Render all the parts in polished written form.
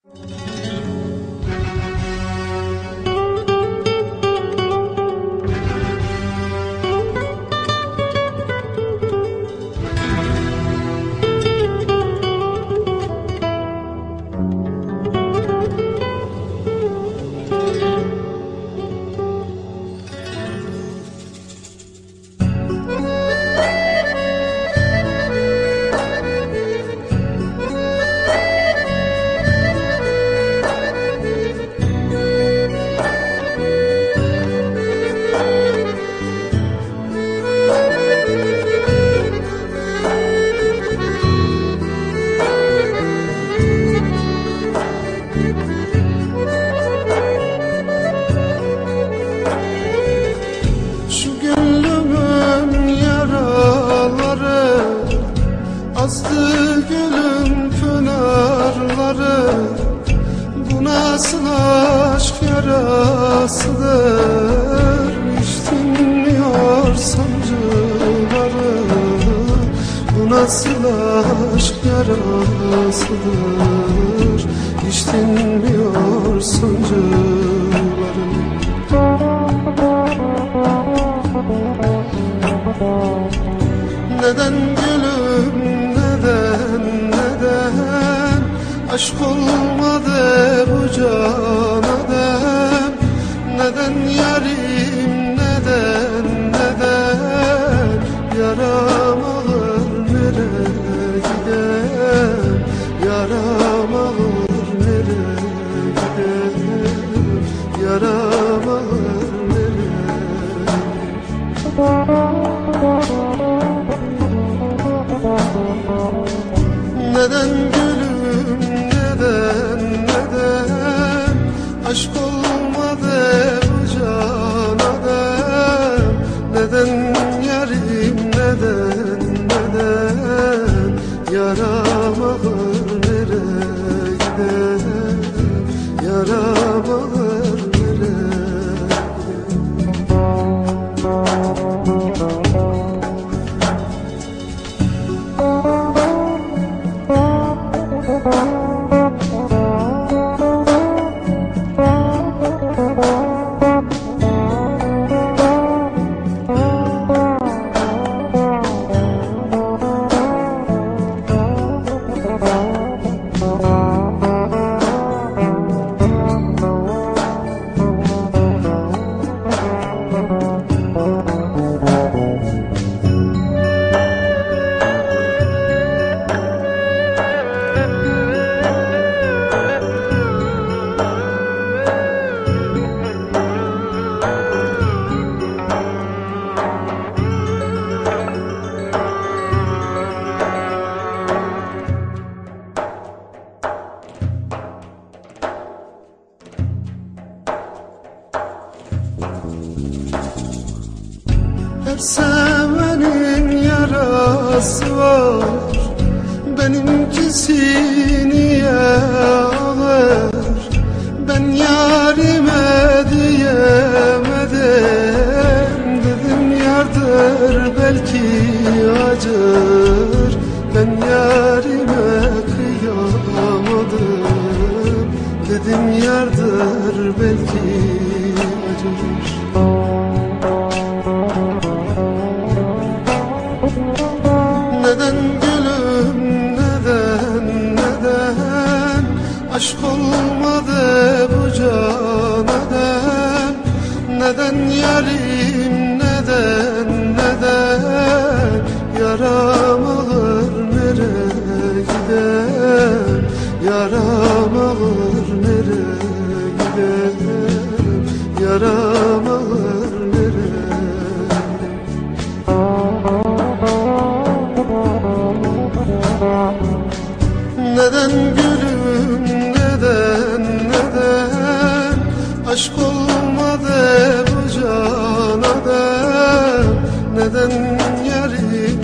Azdı gülüm pınarları, bu nasıl aşk yarasıdır? Hiç dinmiyor sancıları, bu nasıl aşk yarasıdır? Hiç dinmiyor sancıları. Neden gülüm, neden aşk olmadı bu cana dem? Neden yarim, neden yaram alır nereye gidem? Yaram alır nereye gidem? Yaram alır nereye gidem? Neden gülüm, neden aşk olmadı bu cana dem? Neden yarim, neden yaram alır nereye gidem? Yaram alır nereye Her sevenin yarası var, benimkisi niye ağır? Ben yarime diyemedim, dedim yardır belki acır. Ben yarime kıyamadım, dedim yardır belki acır. Neden gülüm, neden aşk olmadı bu cana dem? Neden yarim, neden yaram alır nereye gidem? Yaram alır nereye gidem? Yaram alır nereye gidem? Neden gülüm, neden aşk olmadı bu cana dem? Neden yarim,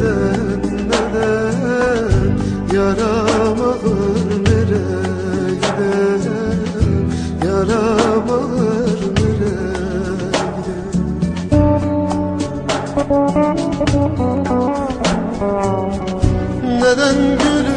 neden yaram alır nereye gidem? Yaram alır nereye gidem? Neden gülüm,